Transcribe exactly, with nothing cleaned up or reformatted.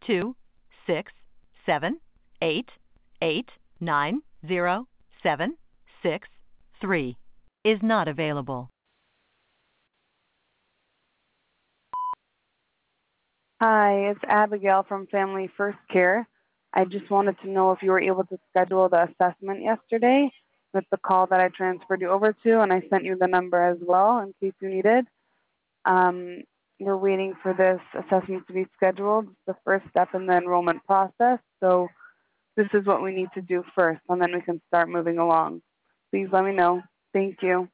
two six seven eight eight nine zero seven six three is not available. Hi, it's Abigail from Family First Care. I just wanted to know if you were able to schedule the assessment yesterday with the call that I transferred you over to, and I sent you the number as well in case you needed. Um, we're waiting for this assessment to be scheduled. It's the first step in the enrollment process, so this is what we need to do first, and then we can start moving along. Please let me know. Thank you.